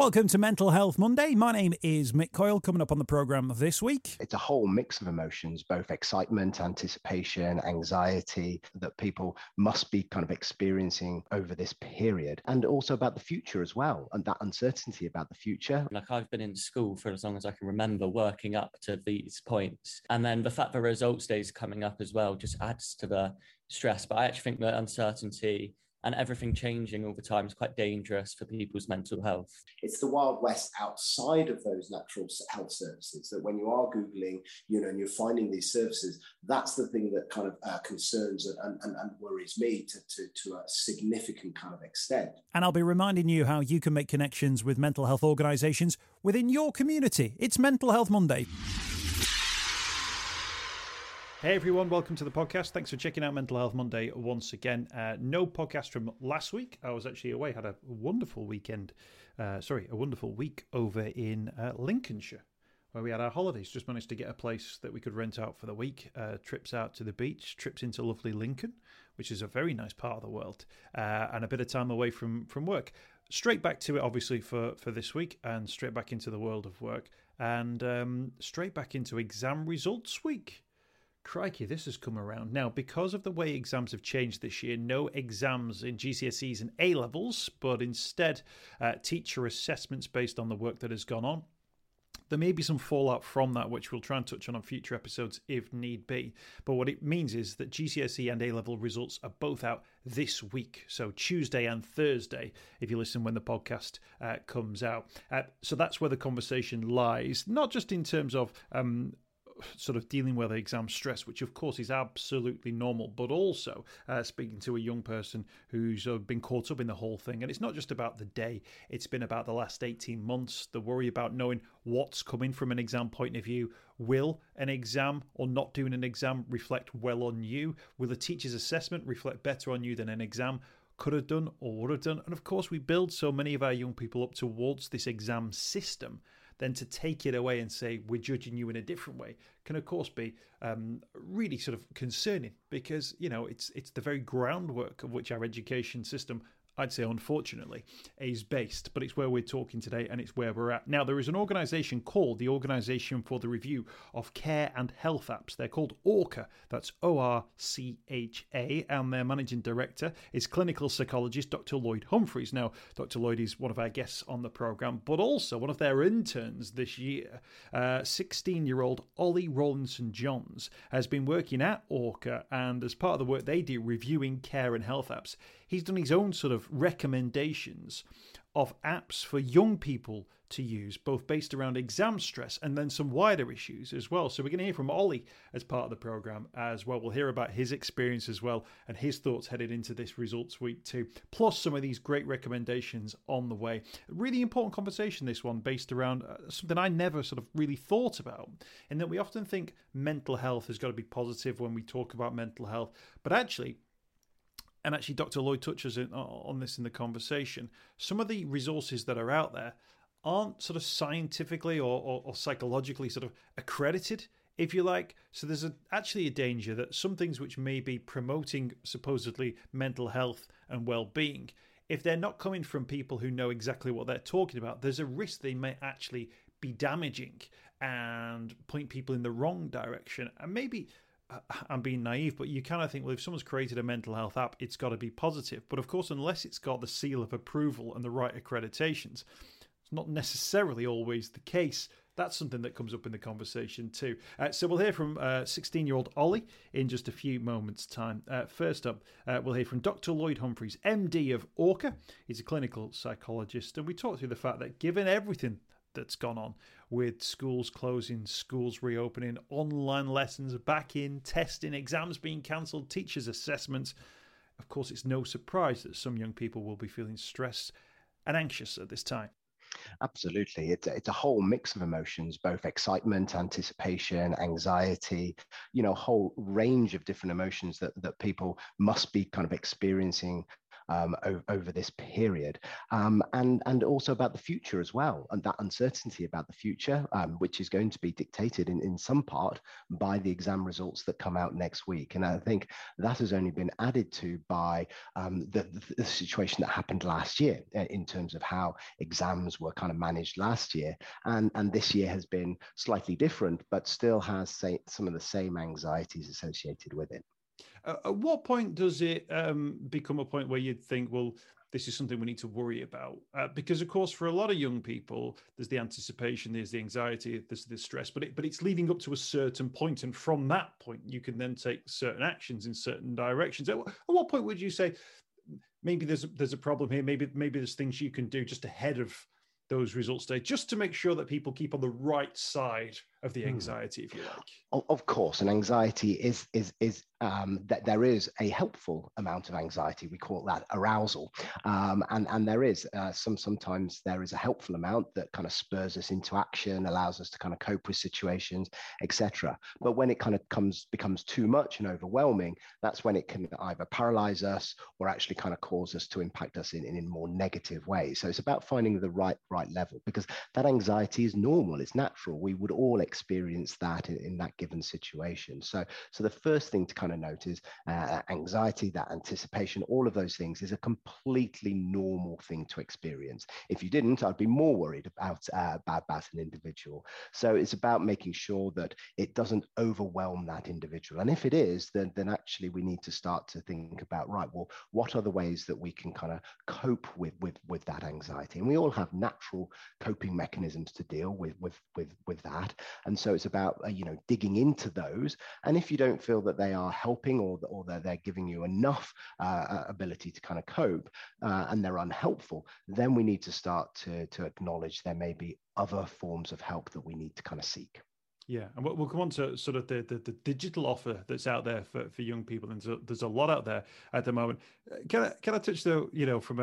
Welcome to Mental Health Monday. My name is Mick Coyle. Coming up on the programme this week, it's a whole mix of emotions, both excitement, anticipation, anxiety that people must be kind of experiencing over this period, and also about the future as well, and that uncertainty about the future. Like, I've been in school for as long as I can remember, working up to these points, and then the fact that results day is coming up as well just adds to the stress. But I actually think that uncertainty and everything changing all the time is quite dangerous for people's mental health. It's the Wild West outside of those natural health services that when you are Googling, and you're finding these services, that's the thing that kind of concerns and worries me to a significant kind of extent. And I'll be reminding you how you can make connections with mental health organisations within your community. It's Mental Health Monday. Hey everyone, welcome to the podcast. Thanks for checking out Mental Health Monday once again. No podcast from last week. I was actually away, had a wonderful weekend. A wonderful week over in Lincolnshire, where we had our holidays. Just managed to get a place that we could rent out for the week. Trips out to the beach, trips into lovely Lincoln, which is a very nice part of the world, and a bit of time away from work. Straight back to it, obviously, for this week, and straight back into the world of work, and straight back into exam results week. Crikey, this has come around. Now, because of the way exams have changed this year, no exams in GCSEs and A-levels, but instead teacher assessments based on the work that has gone on. There may be some fallout from that, which we'll try and touch on future episodes if need be. But what it means is that GCSE and A-level results are both out this week. So Tuesday and Thursday, if you listen when the podcast comes out. So that's where the conversation lies, not just in terms of sort of dealing with exam stress, which of course is absolutely normal, but also speaking to a young person who's been caught up in the whole thing. And it's not just about the day, it's been about the last 18 months, the worry about knowing what's coming from an exam point of view. Will an exam or not doing an exam reflect well on you? Will a teacher's assessment reflect better on you than an exam could have done or would have done? And of course, we build so many of our young people up towards this exam system. Then to take it away and say we're judging you in a different way can, of course, be really sort of concerning, because it's the very groundwork of which our education system, I'd say unfortunately, is based. But it's where we're talking today, and it's where we're at. Now, there is an organisation called the Organisation for the Review of Care and Health Apps. They're called ORCHA. That's ORCHA. And their managing director is clinical psychologist Dr. Lloyd Humphreys. Now, Dr. Lloyd is one of our guests on the programme, but also one of their interns this year. 16-year-old Ollie Rawlinson-Johns has been working at ORCHA, and as part of the work they do reviewing care and health apps, he's done his own sort of recommendations of apps for young people to use, both based around exam stress and then some wider issues as well. So we're going to hear from Ollie as part of the programme as well. We'll hear about his experience as well and his thoughts headed into this results week too, plus some of these great recommendations on the way. A really important conversation, this one, based around something I never sort of really thought about, in that we often think mental health has got to be positive when we talk about mental health, but actually, Dr. Lloyd touches on this in the conversation, some of the resources that are out there aren't sort of scientifically or psychologically sort of accredited, if you like. So there's actually a danger that some things which may be promoting supposedly mental health and well-being, if they're not coming from people who know exactly what they're talking about, there's a risk they may actually be damaging and point people in the wrong direction. And maybe I'm being naive, but you kind of think, well, if someone's created a mental health app, it's got to be positive. But of course, unless it's got the seal of approval and the right accreditations, it's not necessarily always the case. That's something that comes up in the conversation too. So we'll hear from 16-year-old Ollie in just a few moments' time. First up, we'll hear from Dr. Lloyd Humphreys, MD of ORCHA. He's a clinical psychologist, and we talked through the fact that given everything that's gone on with schools closing, schools reopening, online lessons back in, testing, exams being cancelled, teachers' assessments, of course, it's no surprise that some young people will be feeling stressed and anxious at this time. Absolutely. It's a whole mix of emotions, both excitement, anticipation, anxiety, a whole range of different emotions that people must be kind of experiencing over this period, and also about the future as well, and that uncertainty about the future, which is going to be dictated in some part by the exam results that come out next week. And I think that has only been added to by the situation that happened last year in terms of how exams were kind of managed last year, and this year has been slightly different, but still has some of the same anxieties associated with it. At what point does it become a point where you'd think, well, this is something we need to worry about? Because, of course, for a lot of young people, there's the anticipation, there's the anxiety, there's the stress, but it's leading up to a certain point. And from that point, you can then take certain actions in certain directions. At what point would you say, maybe there's a problem here, maybe there's things you can do just ahead of those results day, just to make sure that people keep on the right side of the anxiety, if you like? Of course, and anxiety is that there is a helpful amount of anxiety. We call that arousal, and there is sometimes there is a helpful amount that kind of spurs us into action, allows us to kind of cope with situations, etc. But when it kind of becomes too much and overwhelming, that's when it can either paralyze us or actually kind of cause us to impact us in more negative ways. So it's about finding the right level, because that anxiety is normal, it's natural. We would all experience that in that given situation. So the first thing to kind of note is anxiety, that anticipation, all of those things is a completely normal thing to experience. If you didn't, I'd be more worried about an individual. So it's about making sure that it doesn't overwhelm that individual. And if it is, then actually we need to start to think about, right, well, what are the ways that we can kind of cope with that anxiety? And we all have natural coping mechanisms to deal with that. And so it's about digging into those. And if you don't feel that they are helping or that they're giving you enough ability to kind of cope, and they're unhelpful, then we need to start to acknowledge there may be other forms of help that we need to kind of seek. Yeah, and we'll come on to sort of the digital offer that's out there for young people, and there's a lot out there at the moment. Can I touch though, from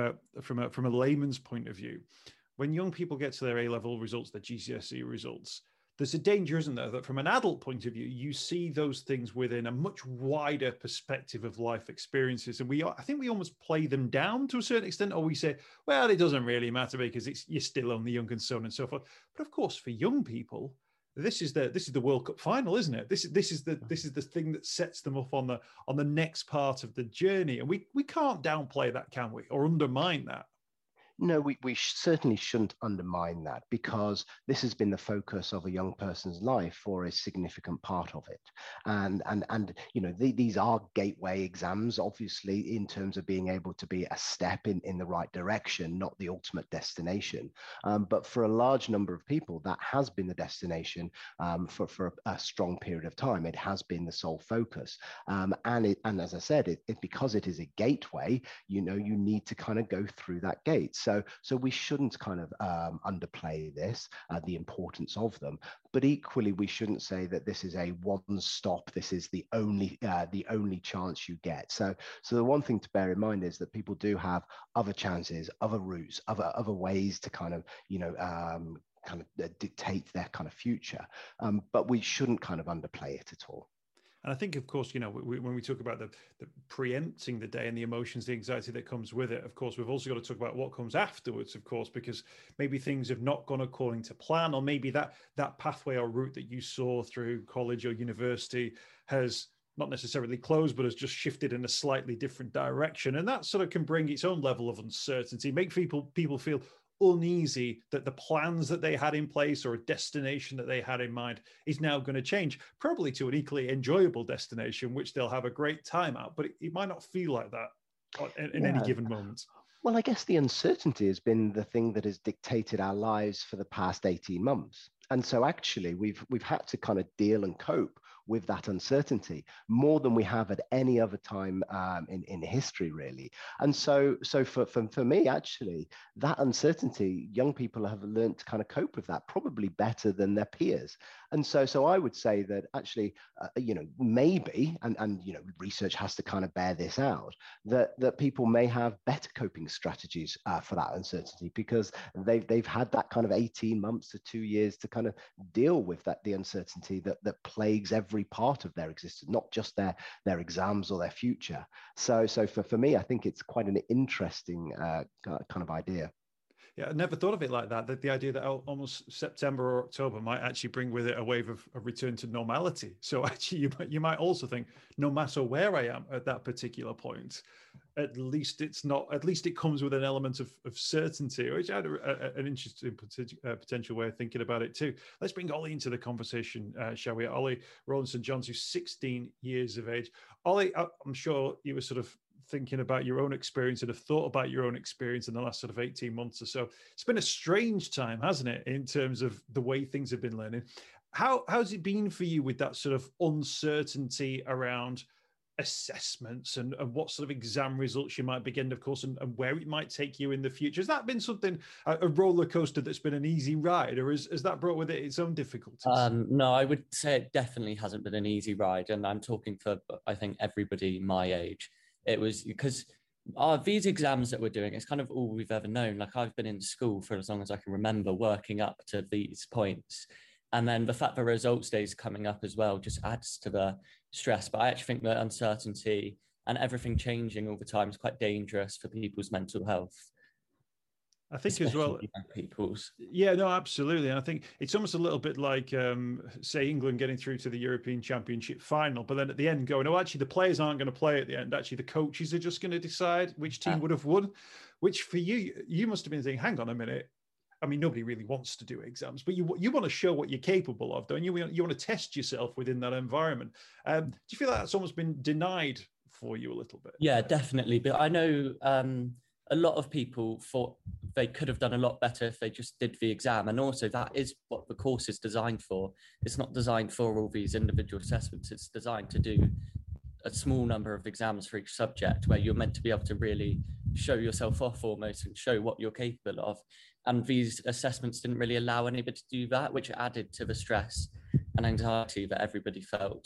a layman's point of view, when young people get to their A-level results, their GCSE results, there's a danger, isn't there, that from an adult point of view, you see those things within a much wider perspective of life experiences. And I think we almost play them down to a certain extent, or we say, well, it doesn't really matter because you're still only young and so on and so forth. But of course, for young people, this is the World Cup final, isn't it? This is the thing that sets them up on the next part of the journey. And we can't downplay that, can we? Or undermine that. No, we certainly shouldn't undermine that, because this has been the focus of a young person's life for a significant part of it. And these are gateway exams, obviously, in terms of being able to be a step in the right direction, not the ultimate destination. But for a large number of people, that has been the destination for a strong period of time. It has been the sole focus. And as I said, because it is a gateway, you need to kind of go through that gate. So we shouldn't kind of underplay this, the importance of them. But equally, we shouldn't say that this is a one-stop. This is the only chance you get. So the one thing to bear in mind is that people do have other chances, other routes, other ways to kind of dictate their kind of future. But we shouldn't kind of underplay it at all. And I think, of course, when we talk about the preempting the day and the emotions, the anxiety that comes with it, of course, we've also got to talk about what comes afterwards, of course, because maybe things have not gone according to plan, or maybe that pathway or route that you saw through college or university has not necessarily closed, but has just shifted in a slightly different direction. And that sort of can bring its own level of uncertainty, make people feel uneasy that the plans that they had in place or a destination that they had in mind is now going to change, probably to an equally enjoyable destination, which they'll have a great time at, but it might not feel like that in any given moment. Well, I guess the uncertainty has been the thing that has dictated our lives for the past 18 months. And so actually we've had to kind of deal and cope with that uncertainty more than we have at any other time in history, really. And so for me, actually, that uncertainty, young people have learned to kind of cope with that probably better than their peers. And so I would say that actually, maybe, and research has to kind of bear this out, that people may have better coping strategies for that uncertainty, because they've had that kind of 18 months to 2 years to kind of deal with the uncertainty that plagues every every part of their existence, not just their exams or their future. So for me, I think it's quite an interesting kind of idea. Yeah, I never thought of it like that. That the idea that almost September or October might actually bring with it a wave of a return to normality. So actually, you might also think, no matter where I am at that particular point, at least it's not. At least it comes with an element of certainty, which had an interesting potential way of thinking about it too. Let's bring Ollie into the conversation, shall we? Ollie Rowland-St. who's 16 years of age. Ollie, I'm sure you were sort of thinking about your own experience and have thought about your own experience in the last sort of 18 months or so. It's been a strange time, hasn't it, in terms of the way things have been learning. How's it been for you with that sort of uncertainty around assessments and what sort of exam results you might be getting, of course, and where it might take you in the future? Has that been something, a roller coaster that's been an easy ride, or has that brought with it its own difficulties? No, I would say it definitely hasn't been an easy ride. And I'm talking for, I think, everybody my age. It was because these exams that we're doing, it's kind of all we've ever known. Like, I've been in school for as long as I can remember, working up to these points. And then the fact that results day is coming up as well just adds to the stress. But I actually think that uncertainty and everything changing all the time is quite dangerous for people's mental health. I think as well, people's. Yeah, no, absolutely. And I think it's almost a little bit like, say, England getting through to the European Championship final, but then at the end going, oh, actually, the players aren't going to play at the end. Actually, the coaches are just going to decide which team would have won, which for you must have been thinking, hang on a minute. I mean, nobody really wants to do exams, but you want to show what you're capable of, don't you? You want to test yourself within that environment. Do you feel like that's almost been denied for you a little bit? Yeah, definitely. But I know a lot of people thought they could have done a lot better if they just did the exam. And also that is what the course is designed for. It's not designed for all these individual assessments. It's designed to do a small number of exams for each subject where you're meant to be able to really show yourself off almost and show what you're capable of. And these assessments didn't really allow anybody to do that, which added to the stress and anxiety that everybody felt.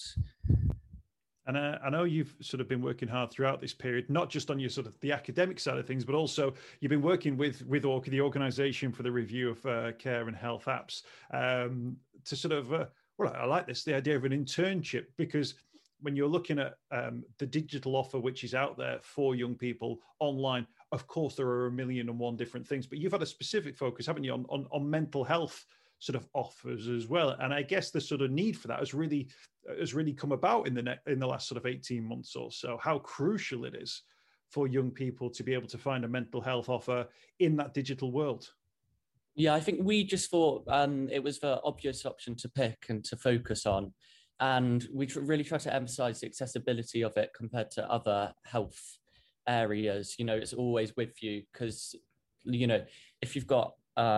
And I know you've sort of been working hard throughout this period, not just on your sort of the academic side of things, but also you've been working with the organisation for the review of care and health apps to sort of, well, I like this, the idea of an internship, because when you're looking at the digital offer which is out there for young people online, of course, there are 1,000,001 different things, but you've had a specific focus, haven't you, on mental health sort of offers as well. And I guess the sort of need for that has really come about in the last sort of 18 months or so, how crucial it is for young people to be able to find a mental health offer in that digital world. Yeah, I think we just thought it was the obvious option to pick and to focus on. And we really try to emphasize the accessibility of it compared to other health areas. You know, it's always with you because, you know, if you've got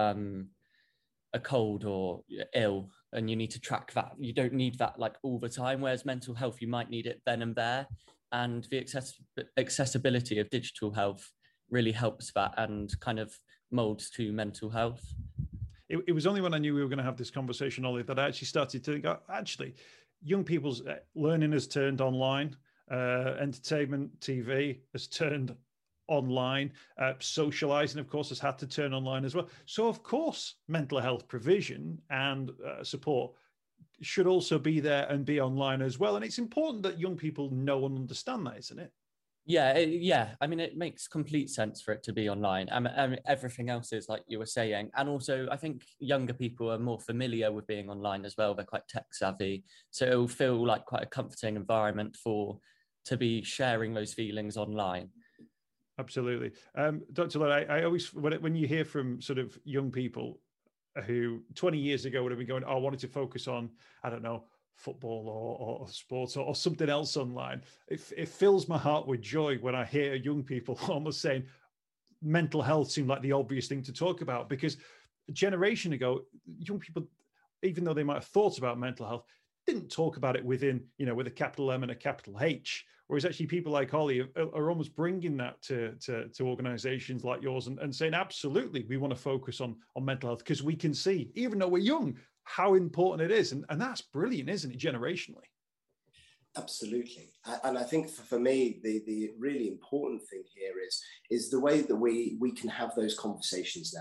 a cold or ill and you need to track that, you don't need that like all the time. Whereas mental health, you might need it then and there. And the accessibility of digital health really helps that and kind of molds to mental health. It was only when I knew we were going to have this conversation, Ollie, that I actually started to think, actually, young people's learning has turned online, entertainment, TV has turned online, socializing, of course, has had to turn online as well. So, of course, mental health provision and support should also be there and be online as well. And it's important that young people know and understand that, isn't it? Yeah. I mean, it makes complete sense for it to be online. And everything else is like you were saying. And also, I think younger people are more familiar with being online as well. They're quite tech savvy. So it will feel like quite a comforting environment to be sharing those feelings online. Absolutely. Dr. Lloyd, I always, when you hear from sort of young people who 20 years ago would have been going, I wanted to focus on, I don't know, football or sports or something else online, it fills my heart with joy when I hear young people almost saying mental health seemed like the obvious thing to talk about, because a generation ago, young people, even though they might have thought about mental health, didn't talk about it within, you know, with a capital M and a capital H. Whereas actually people like Ollie are almost bringing that to organizations like yours and saying, absolutely, we want to focus on mental health because we can see, even though we're young, how important it is. And that's brilliant, isn't it, generationally? Absolutely. And I think for me, the really important thing here is the way that we can have those conversations now.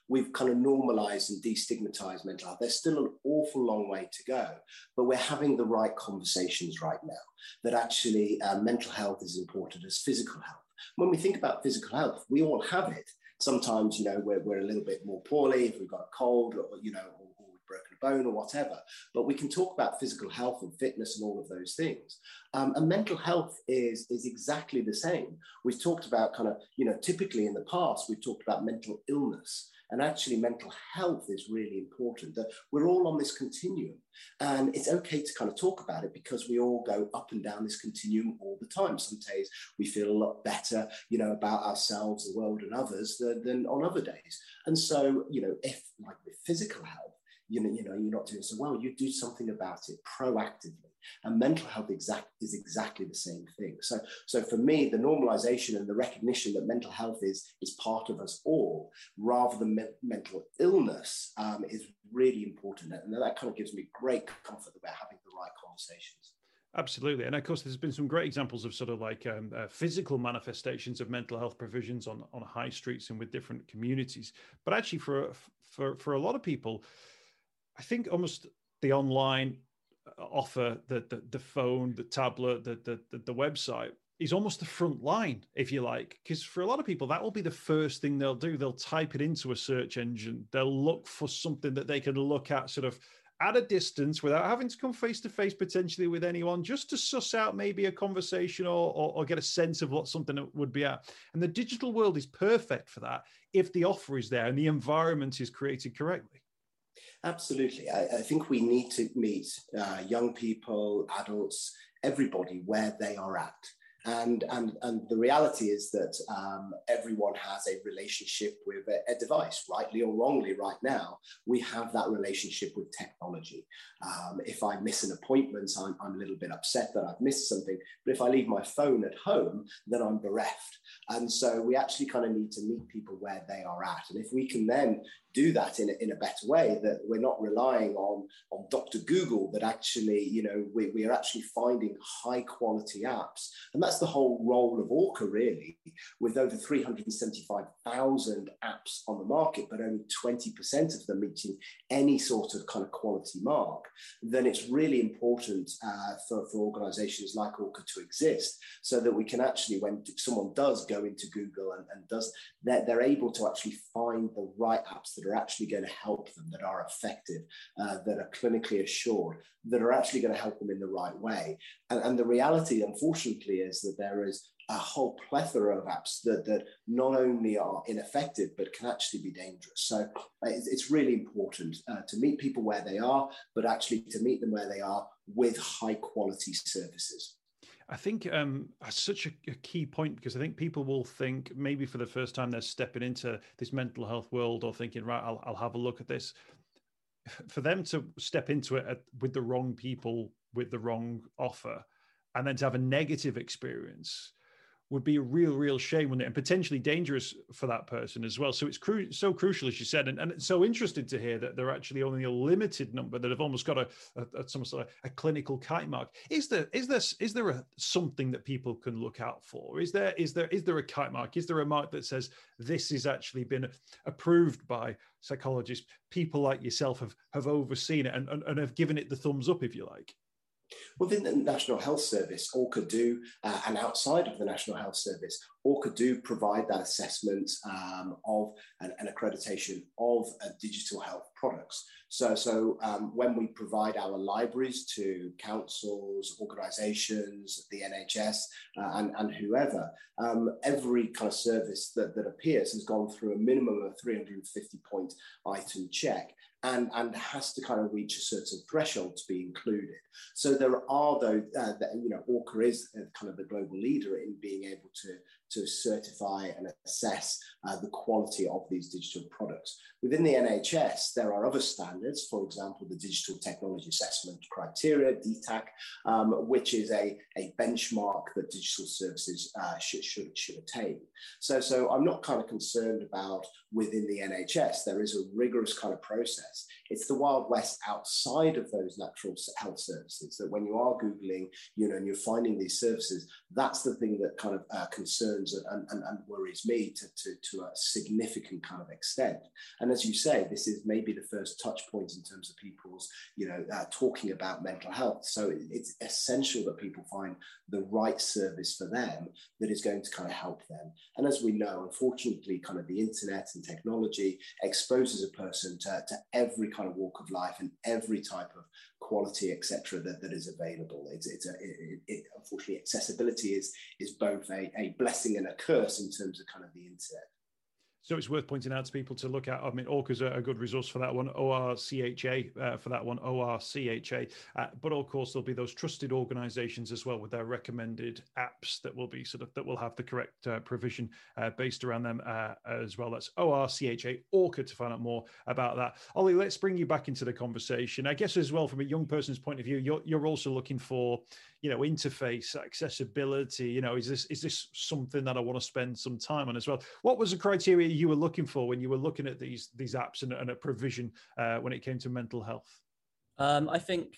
we've kind of normalized and destigmatized mental health. There's still an awful long way to go, but we're having the right conversations right now that actually mental health is important as physical health. When we think about physical health, we all have it. Sometimes, we're a little bit more poorly if we've got a cold or we've broken a bone or whatever, but we can talk about physical health and fitness and all of those things. And mental health is exactly the same. We've talked about typically in the past, we've talked about mental illness. And actually, mental health is really important, that we're all on this continuum. And it's okay to kind of talk about it because we all go up and down this continuum all the time. Some days we feel a lot better, about ourselves, the world, and others than on other days. And so, if like with physical health, you're not doing so well, you do something about it proactively. And mental health is exactly the same thing. So for me, the normalization and the recognition that mental health is part of us all, rather than mental illness, is really important. And that kind of gives me great comfort that we're having the right conversations. Absolutely. And of course, there's been some great examples of sort of like physical manifestations of mental health provisions on high streets and with different communities. But actually, for a lot of people, I think almost the online offer, the phone, the tablet, the website is almost the front line, if you like, because for a lot of people that will be the first thing they'll do. They'll type it into a search engine. They'll look for something that they can look at sort of at a distance without having to come face to face potentially with anyone, just to suss out maybe a conversation or get a sense of what something would be at. And the digital world is perfect for that if the offer is there and the environment is created correctly. Absolutely. I think we need to meet young people, adults, everybody where they are at. And the reality is that everyone has a relationship with a device, rightly or wrongly. Right now, we have that relationship with technology. If I miss an appointment, I'm a little bit upset that I've missed something. But if I leave my phone at home, then I'm bereft. And so we actually kind of need to meet people where they are at. And if we can then do that in a better way, that we're not relying on Dr. Google, that actually, we are actually finding high quality apps. And that's the whole role of Orca, really, with over 375,000 apps on the market, but only 20% of them meeting any sort of kind of quality mark. Then it's really important for organizations like Orca to exist, so that we can actually, when someone does go into Google and does, they're able to actually find the right apps that are actually going to help them, that are effective, that are clinically assured, that are actually going to help them in the right way. And the reality, unfortunately, is that there is a whole plethora of apps that not only are ineffective, but can actually be dangerous. So it's really important to meet people where they are, but actually to meet them where they are with high quality services. I think that's such a key point, because I think people will think maybe for the first time they're stepping into this mental health world or thinking, right, I'll have a look at this. For them to step into it with the wrong people, with the wrong offer, and then to have a negative experience would be a real shame, wouldn't it? And potentially dangerous for that person as well. So it's so crucial, as you said, and it's so interesting to hear that there are actually only a limited number that have almost got some sort of a clinical kite mark. Is there something that people can look out for? Is there a kite mark? Is there a mark that says this has actually been approved by psychologists? People like yourself have overseen it and have given it the thumbs up, if you like. Within the National Health Service, Orca do, and outside of the National Health Service, Orca do provide that assessment of an accreditation of digital health products. So when we provide our libraries to councils, organisations, the NHS, and whoever, every kind of service that appears has gone through a minimum of 350-point item check. And has to kind of reach a certain threshold to be included. So there are those, Orca is kind of the global leader in being able to certify and assess the quality of these digital products. Within the NHS, there are other standards, for example, the Digital Technology Assessment Criteria, DTAC, which is a benchmark that digital services should attain. So I'm not kind of concerned about within the NHS. There is a rigorous kind of process. It's the Wild West outside of those natural health services, that when you are Googling, and you're finding these services, that's the thing that kind of concerns concerns and worries me to a significant kind of extent. And as you say, this is maybe the first touch point in terms of people's, talking about mental health. So it's essential that people find the right service for them that is going to kind of help them. And as we know, unfortunately, kind of the internet and technology exposes a person to every kind of walk of life and every type of quality, etc., that is available. Unfortunately, accessibility is both a blessing and a curse in terms of kind of the internet. So it's worth pointing out to people to look at. I mean, Orca's a good resource for that one. ORCHA for that one. ORCHA. But of course, there'll be those trusted organisations as well with their recommended apps that will be that will have the correct provision based around them as well. That's ORCHA, Orca, to find out more about that. Ollie, let's bring you back into the conversation. I guess as well, from a young person's point of view, you're also looking for, interface, accessibility. Is this something that I want to spend some time on as well? What was the criteria you were looking for when you were looking at these apps and a provision when it came to mental health? I think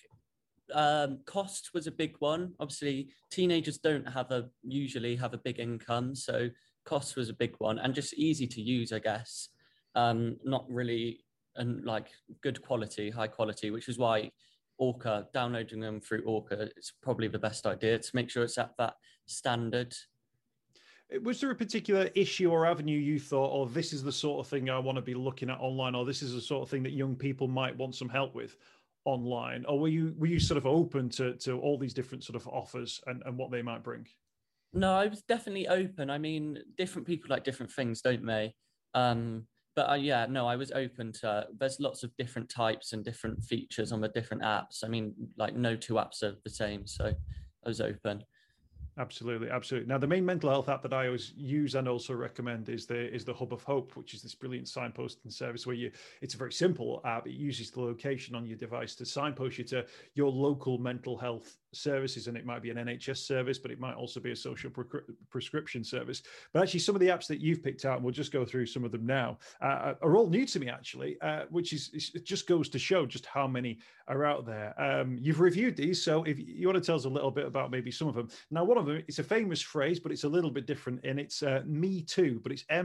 cost was a big one. Obviously, teenagers don't usually have a big income, so cost was a big one, and just easy to use, I guess. Not really, and like good quality, high quality, which is why Orca, downloading them through Orca, it's probably the best idea to make sure it's at that standard. Was there a particular issue or avenue you thought, oh, this is the sort of thing I want to be looking at online, or this is the sort of thing that young people might want some help with online? Or were you sort of open to all these different sort of offers and what they might bring? No, I was definitely open. I mean, different people like different things, don't they? But I was open to, there's lots of different types and different features on the different apps. I mean, like no two apps are the same. So I was open. Absolutely. Now, the main mental health app that I always use and also recommend is the Hub of Hope, which is this brilliant signposting service where it's a very simple app. It uses the location on your device to signpost you to your local mental health services, and it might be an NHS service, but it might also be a social prescription service. But actually, some of the apps that you've picked out, and we'll just go through some of them now, are all new to me, actually, which it just goes to show just how many are out there. You've reviewed these, so if you want to tell us a little bit about maybe some of them. Now, one of them, it's a famous phrase, but it's a little bit different, and it's Me Too, but it's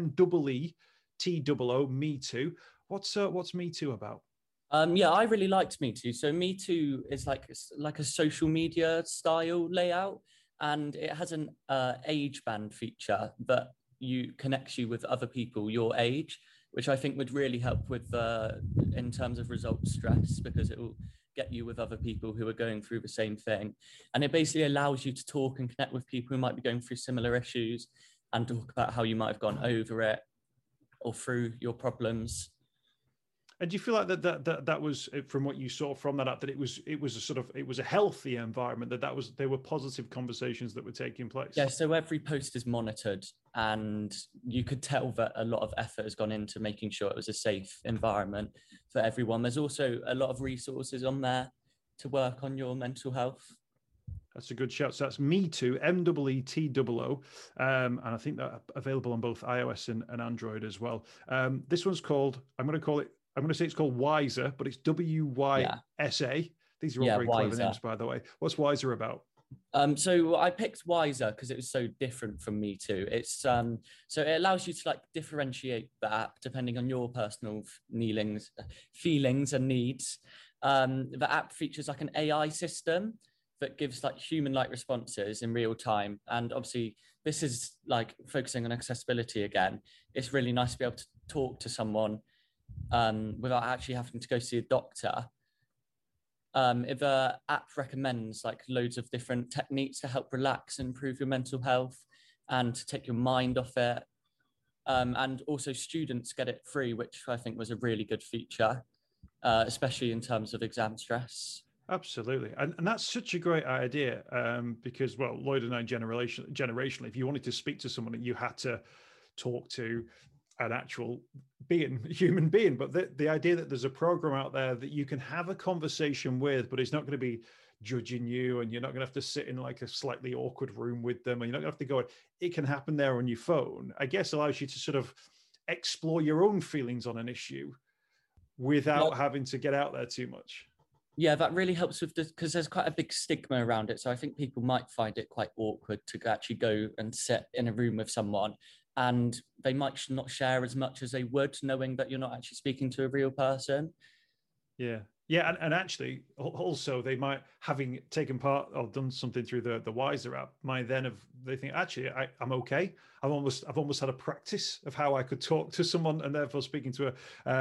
MEETOO, Me Too. What's Me Too about? I really liked Me Too. So Me Too is like a social media style layout, and it has an age band feature that connects you with other people your age, which I think would really help with in terms of results stress, because it will get you with other people who are going through the same thing. And it basically allows you to talk and connect with people who might be going through similar issues and talk about how you might have gone over it or through your problems. And do you feel like that was, from what you saw from that app, that it was a healthy environment, there were positive conversations that were taking place? Yeah, so every post is monitored, and you could tell that a lot of effort has gone into making sure it was a safe environment for everyone. There's also a lot of resources on there to work on your mental health. That's a good shout. So that's Me Too, MEETOO, and I think they're available on both iOS and Android as well. This one's called, I'm going to say it's called Wiser, but it's WYSA. These are all very clever names, by the way. What's Wiser about? So I picked Wiser because it was so different from Me Too. It's so it allows you to differentiate the app depending on your personal feelings and needs. The app features an AI system that gives human-like responses in real time. And obviously this is focusing on accessibility again. It's really nice to be able to talk to someone without actually having to go see a doctor. If the app recommends loads of different techniques to help relax and improve your mental health and to take your mind off it. And also students get it free, which I think was a really good feature, especially in terms of exam stress. Absolutely. And that's such a great idea because, well, Lloyd and I generationally, if you wanted to speak to someone, you had to talk to an actual human being. But the idea that there's a program out there that you can have a conversation with, but it's not going to be judging you, and you're not going to have to sit in a slightly awkward room with them, and you're not going to have to go, it can happen there on your phone, I guess allows you to sort of explore your own feelings on an issue without having to get out there too much. Yeah, that really helps with this because there's quite a big stigma around it. So I think people might find it quite awkward to actually go and sit in a room with someone, and they might not share as much as they would, knowing that you're not actually speaking to a real person. Yeah. Yeah, and actually, also they might, having taken part or done something through the Wiser app, might then have, they think actually I'm okay. I've almost had a practice of how I could talk to someone, and therefore speaking to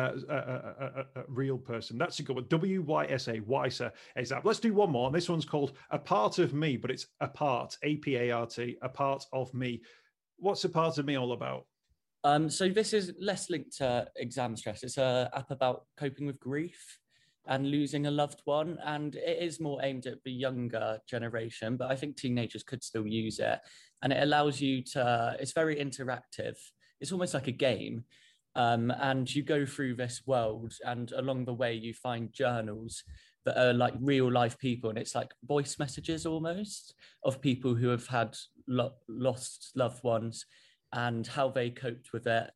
a real person. That's a good one. WYSA, Wiser app. Let's do one more. And this one's called A Part of Me, but it's a part, APART, a part of me. What's a part of me all about? So this is less linked to exam stress. It's an app about coping with grief and losing a loved one. And it is more aimed at the younger generation, but I think teenagers could still use it. And it allows you to, it's very interactive. It's almost like a game. And you go through this world, and along the way you find journals that are like real life people. And it's like voice messages almost of people who have had lost loved ones and how they coped with it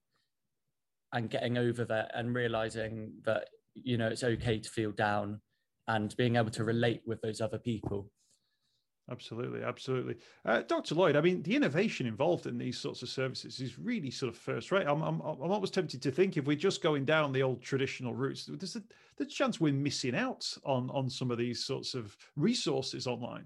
and getting over that and realizing that, you know, it's okay to feel down and being able to relate with those other people. Absolutely, absolutely. Dr. Lloyd, I mean, the innovation involved in these sorts of services is really sort of first rate. I'm almost tempted to think if we're just going down the old traditional routes, there's a chance we're missing out on some of these sorts of resources online.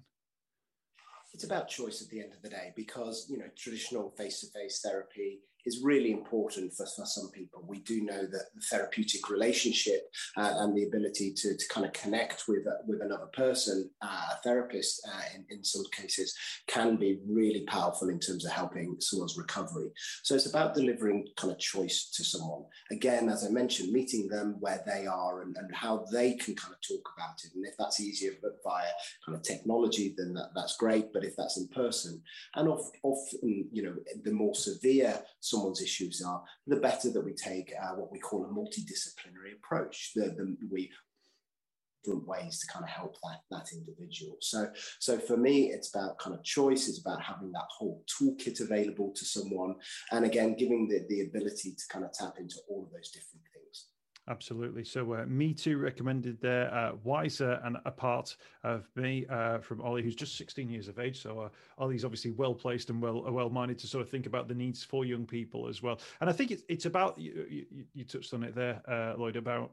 It's about choice at the end of the day, because, you know, traditional face-to-face therapy is really important for some people. We do know that the therapeutic relationship and the ability to kind of connect with another person, a therapist in some cases, can be really powerful in terms of helping someone's recovery. So it's about delivering kind of choice to someone. Again, as I mentioned, meeting them where they are and how they can kind of talk about it. And if that's easier via kind of technology, then that's great. But if that's in person, and often, you know, the more severe someone's issues are, the better that we take what we call a multidisciplinary approach. We different ways to kind of help that individual. So for me, it's about kind of choice. It's about having that whole toolkit available to someone, and again, giving the ability to kind of tap into all of those different things. Absolutely. So Me Too recommended there, Wiser and A Part of Me from Ollie, who's just 16 years of age. So Ollie's obviously well-placed and well-minded to sort of think about the needs for young people as well. And I think it's about, you touched on it there, Lloyd, about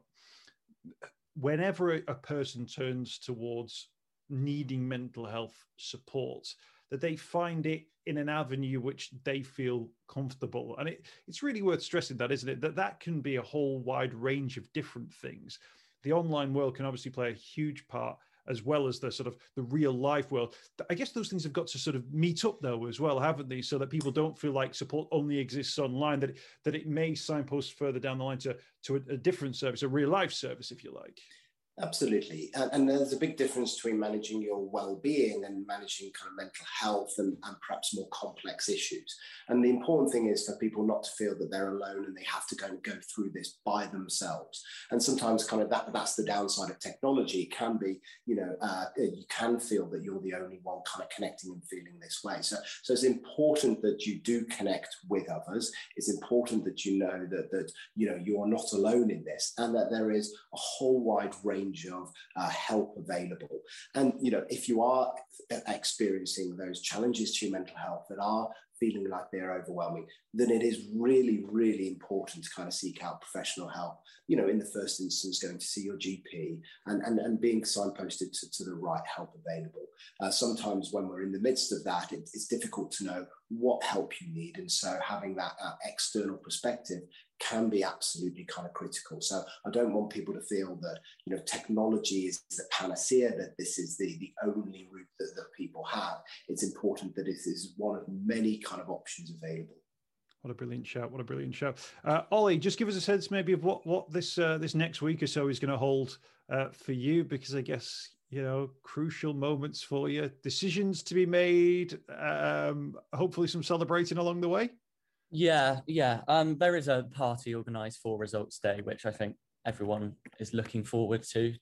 whenever a person turns towards needing mental health support, that they find it in an avenue which they feel comfortable. And it's really worth stressing that, isn't it? That can be a whole wide range of different things. The online world can obviously play a huge part, as well as the sort of the real life world. I guess those things have got to sort of meet up though as well, haven't they? So that people don't feel like support only exists online, that it may signpost further down the line to a different service, a real life service, if you like. Absolutely. And there's a big difference between managing your well-being and managing kind of mental health and perhaps more complex issues. And the important thing is for people not to feel that they're alone and they have to go through this by themselves. And sometimes kind of that's the downside of technology. It can be, you know, you can feel that you're the only one kind of connecting and feeling this way. So it's important that you do connect with others. It's important that you know that you know, you are not alone in this, and that there is a whole wide range of help available. And, you know, if you are experiencing those challenges to your mental health that are feeling like they're overwhelming, then it is really, really important to kind of seek out professional help. You know, in the first instance, going to see your GP and being signposted to the right help available. Sometimes when we're in the midst of that, it's difficult to know what help you need. And so having that external perspective can be absolutely kind of critical. So I don't want people to feel that, you know, technology is the panacea, that this is the only route that people have. It's important that it is one of many kind of options available. What a brilliant shout. What a brilliant shout. Ollie, just give us a sense maybe of what this next week or so is going to hold for you, because I guess, you know, crucial moments for you, decisions to be made, hopefully some celebrating along the way. Yeah. There is a party organised for Results Day, which I think everyone is looking forward to,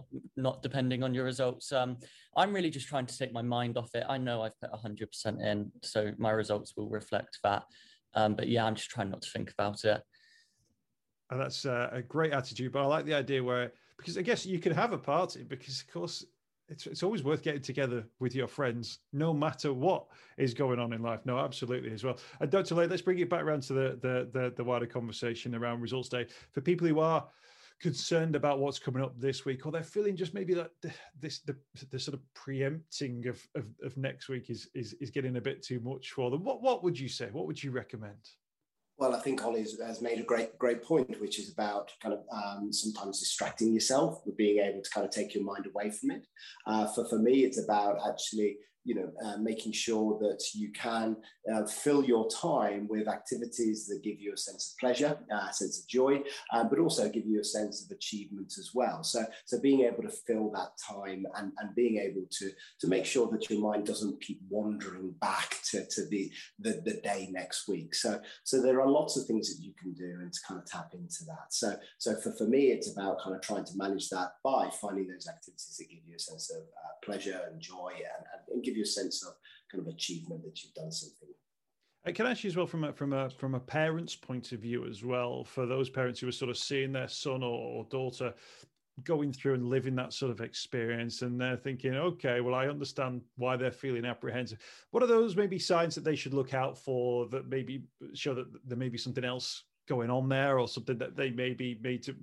not depending on your results. I'm really just trying to take my mind off it. I know I've put 100% in, so my results will reflect that. But yeah, I'm just trying not to think about it. And that's a great attitude. But I like the idea where, because I guess you can have a party, because of course it's always worth getting together with your friends, no matter what is going on in life. No, absolutely as well. And Dr. Lade, let's bring it back around to the wider conversation around Results Day. For people who are concerned about what's coming up this week, or they're feeling just maybe that the sort of preempting of next week is getting a bit too much for them, what would you say? What would you recommend? Well, I think Ollie has made a great point, which is about kind of sometimes distracting yourself, but being able to kind of take your mind away from it. For me, it's about actually, making sure that you can fill your time with activities that give you a sense of pleasure, a sense of joy, but also give you a sense of achievement as well. So being able to fill that time and being able to make sure that your mind doesn't keep wandering back to the day next week. So there are lots of things that you can do and to kind of tap into that. So for me, it's about kind of trying to manage that by finding those activities that give you a sense of pleasure and joy and give you a sense of kind of achievement that you've done something. Can I ask you as well from a parent's point of view as well, for those parents who are sort of seeing their son or daughter going through and living that sort of experience, and they're thinking, okay, well, I understand why they're feeling apprehensive. What are those maybe signs that they should look out for that maybe show that there may be something else going on there, or something that they maybe need to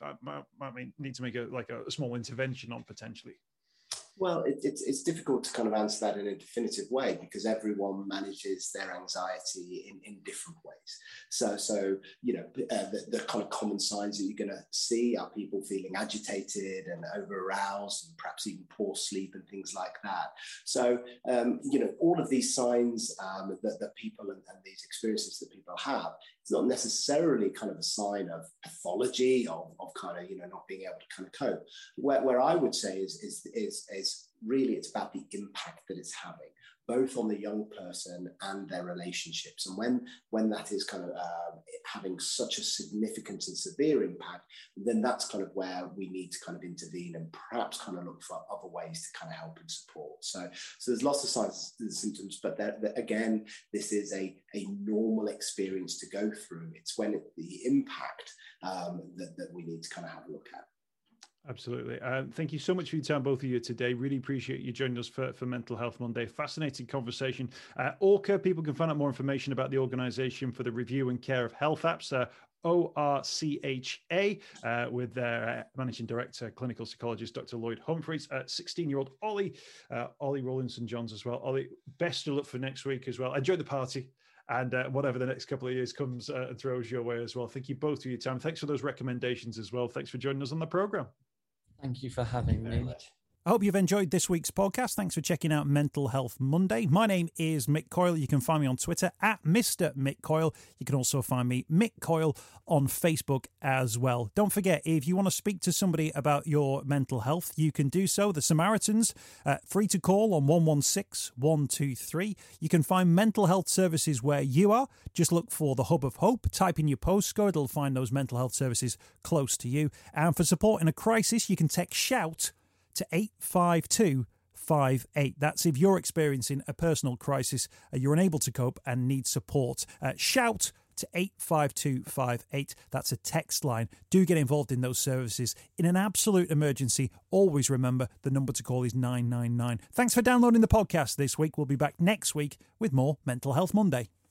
make a small intervention on potentially? Well, it's difficult to kind of answer that in a definitive way, because everyone manages their anxiety in different ways. So the kind of common signs that you're going to see are people feeling agitated and over-aroused, and perhaps even poor sleep and things like that. So, all of these signs that people and these experiences that people have, it's not necessarily kind of a sign of pathology of kind of, not being able to kind of cope. Where I would say is really it's about the impact that it's having, both on the young person and their relationships. And when that is kind of having such a significant and severe impact, then that's kind of where we need to kind of intervene and perhaps kind of look for other ways to kind of help and support. So there's lots of signs and symptoms, but again, this is a normal experience to go through. It's when the impact that we need to kind of have a look at. Absolutely. Thank you so much for your time, both of you, today. Really appreciate you joining us for Mental Health Monday. Fascinating conversation. ORCHA, people can find out more information about the Organisation for the Review and Care of Health Apps, ORCHA, with their Managing Director, Clinical Psychologist, Dr. Lloyd Humphreys, 16-year-old Ollie Rollinson-Johns as well. Ollie, best of luck for next week as well. Enjoy the party. And whatever the next couple of years comes and throws your way as well. Thank you both for your time. Thanks for those recommendations as well. Thanks for joining us on the programme. Thank you for having me. I hope you've enjoyed this week's podcast. Thanks for checking out Mental Health Monday. My name is Mick Coyle. You can find me on Twitter at Mr. Mick Coyle. You can also find me, Mick Coyle, on Facebook as well. Don't forget, if you want to speak to somebody about your mental health, you can do so. The Samaritans, free to call on 116 123. You can find mental health services where you are. Just look for the Hub of Hope. Type in your postcode. It'll find those mental health services close to you. And for support in a crisis, you can text SHOUT to 85258. That's if you're experiencing a personal crisis, you're unable to cope and need support. Shout to 85258. That's a text line. Do get involved in those services. In an absolute emergency, always remember the number to call is 999. Thanks for downloading the podcast this week. We'll be back next week with more Mental Health Monday.